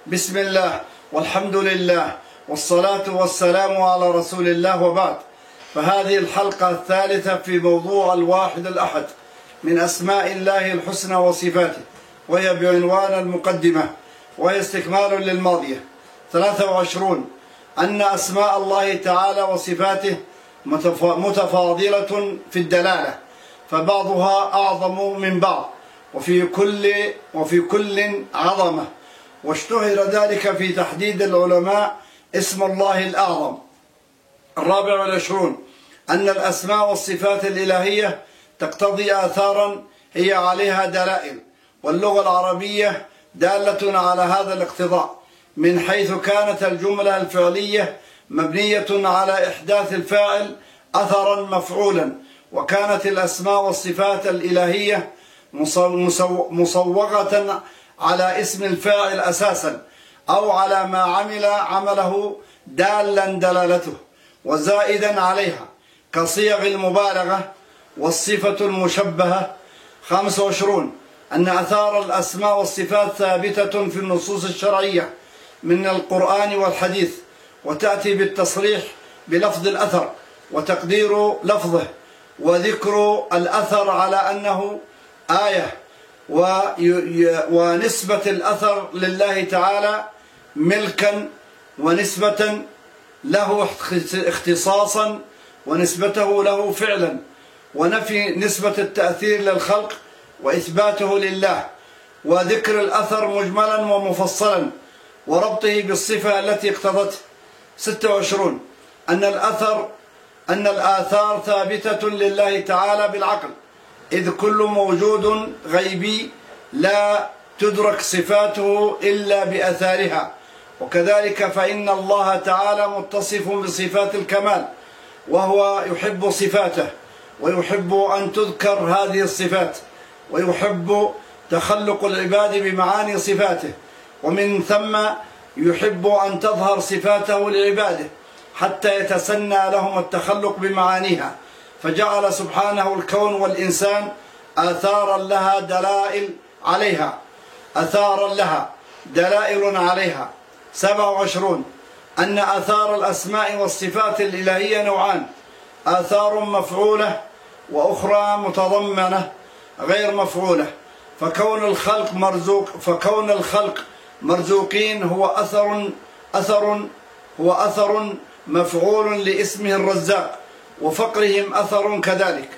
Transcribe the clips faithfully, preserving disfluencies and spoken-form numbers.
بسم الله والحمد لله والصلاة والسلام على رسول الله، وبعد. فهذه الحلقة الثالثة في موضوع الواحد الأحد من أسماء الله الحسنى وصفاته، وهي بعنوان المقدمة، وهي استكمال للماضية. ثلاثة وعشرون أن أسماء الله تعالى وصفاته متفاضلة في الدلالة، فبعضها أعظم من بعض، وفي كل وفي كل عظمة، واشتهر ذلك في تحديد العلماء اسم الله الأعظم. الرابع والعشرون أن الأسماء والصفات الإلهية تقتضي آثارا هي عليها دلائل، واللغة العربية دالة على هذا الاقتضاء، من حيث كانت الجملة الفعلية مبنية على إحداث الفاعل أثرا مفعولا، وكانت الأسماء والصفات الإلهية مصوغة على اسم الفاعل أساسا، أو على ما عمل عمله دالا دلالته، وزائدا عليها كصيغ المبالغة والصفة المشبهة. خمسة وعشرون أن آثار الأسماء والصفات ثابتة في النصوص الشرعية من القرآن والحديث، وتأتي بالتصريح بلفظ الأثر وتقدير لفظه وذكر الأثر على أنه آية، ونسبة الأثر لله تعالى ملكا، ونسبة له اختصاصا، ونسبته له فعلا، ونفي نسبة التأثير للخلق وإثباته لله، وذكر الأثر مجملا ومفصلا، وربطه بالصفة التي اقتضته. ستة وعشرون أن الأثر أن الآثار ثابتة لله تعالى بالعقل، إذ كل موجود غيبي لا تدرك صفاته إلا بأثارها، وكذلك فإن الله تعالى متصف بصفات الكمال، وهو يحب صفاته، ويحب أن تذكر هذه الصفات، ويحب تخلق العباد بمعاني صفاته، ومن ثم يحب أن تظهر صفاته لعباده حتى يتسنى لهم التخلق بمعانيها، فجعل سبحانه الكون والإنسان آثارا لها دلائل عليها آثارا لها دلائل عليها. سبعة وعشرون أن آثار الأسماء والصفات الإلهية نوعان: آثار مفعولة، وأخرى متضمنة غير مفعولة. فكون الخلق مرزوق فكون الخلق مرزوقين هو أثر أثر هو أثر مفعول لاسمه الرزاق، وفقرهم أثر كذلك،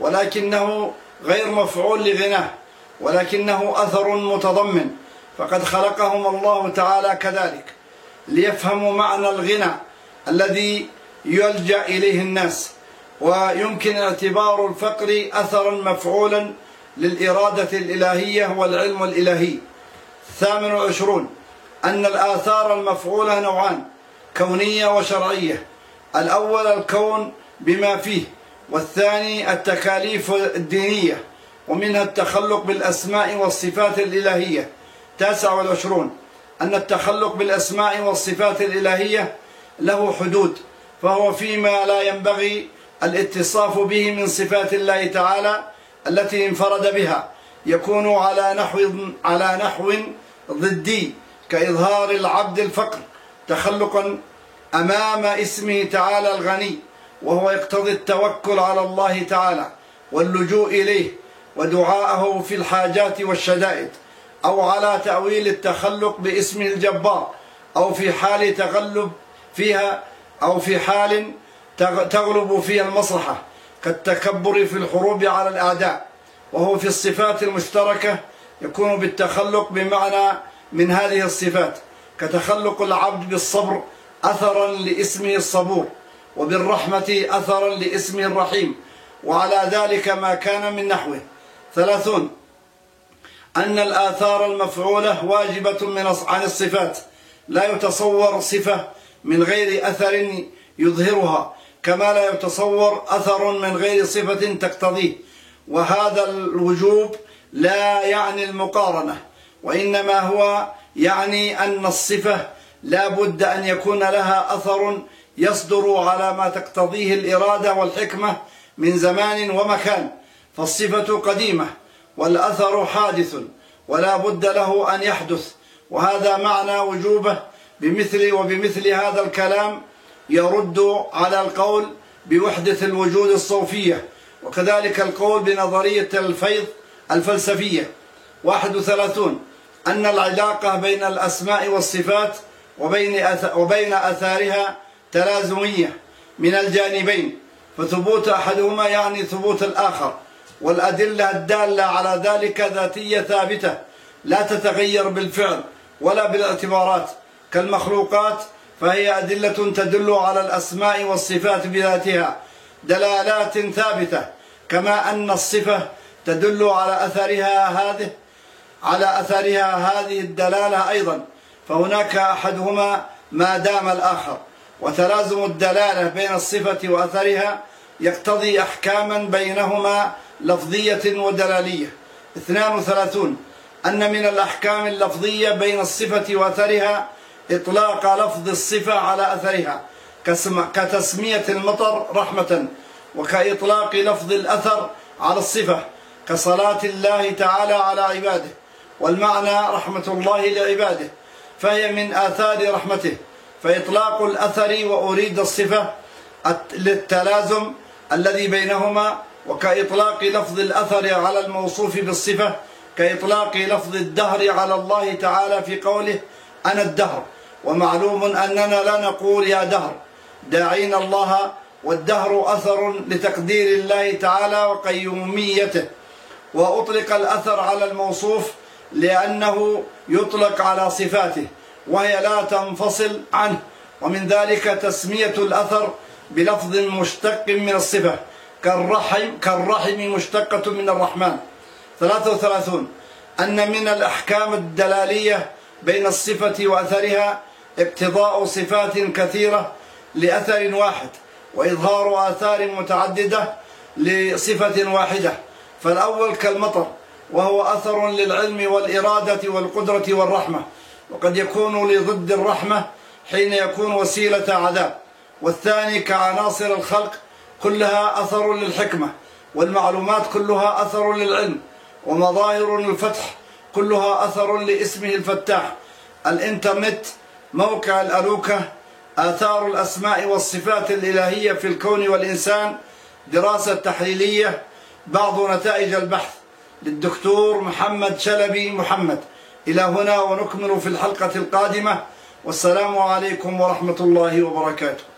ولكنه غير مفعول لغناه، ولكنه أثر متضمن، فقد خلقهم الله تعالى كذلك ليفهموا معنى الغنى الذي يلجأ إليه الناس. ويمكن اعتبار الفقر أثرا مفعولا للإرادة الإلهية والعلم الإلهي. الثامن والعشرون أن الآثار المفعولة نوعان: كونية وشرعية. الأول الكون بما فيه، والثاني التكاليف الدينية، ومنها التخلق بالأسماء والصفات الإلهية. تاسع والعشرون أن التخلق بالأسماء والصفات الإلهية له حدود، فهو فيما لا ينبغي الاتصاف به من صفات الله تعالى التي انفرد بها يكون على نحو على نحو ضدي، كإظهار العبد الفقر تخلقا أمام اسمه تعالى الغني، وهو يقتضي التوكل على الله تعالى واللجوء إليه ودعاءه في الحاجات والشدائد، أو على تأويل التخلق باسمه الجبار، أو في حال تغلب فيها أو في حال تغلب فيها المصلحة، كالتكبر في الحروب على الأعداء. وهو في الصفات المشتركة يكون بالتخلق بمعنى من هذه الصفات، كتخلق العبد بالصبر أثرا لاسمه الصبور، وبالرحمة أثرا لاسمه الرحيم، وعلى ذلك ما كان من نحوه. ثلاثون أن الآثار المفعولة واجبة من عن الصفات، لا يتصور صفة من غير أثر يظهرها، كما لا يتصور أثر من غير صفة تقتضيه. وهذا الوجوب لا يعني المقارنة، وإنما هو يعني أن الصفة لا بد أن يكون لها أثر يصدر على ما تقتضيه الإرادة والحكمة من زمان ومكان، فالصفة قديمة والأثر حادث، ولا بد له أن يحدث، وهذا معنى وجوبه بمثل وبمثل هذا الكلام يرد على القول بوحدة الوجود الصوفية، وكذلك القول بنظرية الفيض الفلسفية. واحد وثلاثون أن العلاقة بين الأسماء والصفات وبين وبين أثارها تلازمية من الجانبين، فثبوت أحدهما يعني ثبوت الآخر، والأدلة الدالة على ذلك ذاتية ثابتة لا تتغير بالفعل ولا بالاعتبارات، كالمخلوقات فهي أدلة تدل على الأسماء والصفات بذاتها دلالات ثابتة، كما أن الصفة تدل على أثرها هذه على أثرها هذه الدلالة أيضا، فهناك أحدهما ما دام الآخر. وتلازم الدلالة بين الصفة وأثرها يقتضي أحكاما بينهما لفظية ودلالية. اثنان وثلاثون أن من الأحكام اللفظية بين الصفة وأثرها إطلاق لفظ الصفة على أثرها كتسمية المطر رحمة، وكإطلاق لفظ الأثر على الصفة كصلاة الله تعالى على عباده، والمعنى رحمة الله لعباده، فهي من آثار رحمته، فإطلاق الأثر وأريد الصفة للتلازم الذي بينهما، وكإطلاق لفظ الأثر على الموصوف بالصفة كإطلاق لفظ الدهر على الله تعالى في قوله أنا الدهر. ومعلوم أننا لا نقول يا دهر داعين الله، والدهر أثر لتقدير الله تعالى وقيوميته. وأطلق الأثر على الموصوف لأنه يطلق على صفاته وهي لا تنفصل عنه، ومن ذلك تسمية الأثر بلفظ مشتق من الصفة كالرحم كالرحم مشتقة من الرحمن. ثلاثة وثلاثون أن من الأحكام الدلالية بين الصفة وأثرها اقتضاء صفات كثيرة لأثر واحد، وإظهار آثار متعددة لصفة واحدة. فالأول كالمطر، وهو أثر للعلم والإرادة والقدرة والرحمة، وقد يكون لضد الرحمة حين يكون وسيلة عذاب. والثاني كعناصر الخلق كلها أثر للحكمة، والمعلومات كلها أثر للعلم، ومظاهر الفتح كلها أثر لاسمه الفتاح. الإنترنت، موقع الألوكة، آثار الأسماء والصفات الإلهية في الكون والإنسان، دراسة تحليلية. بعض نتائج البحث للدكتور محمد شلبي محمد. إلى هنا ونكمل في الحلقة القادمة، والسلام عليكم ورحمة الله وبركاته.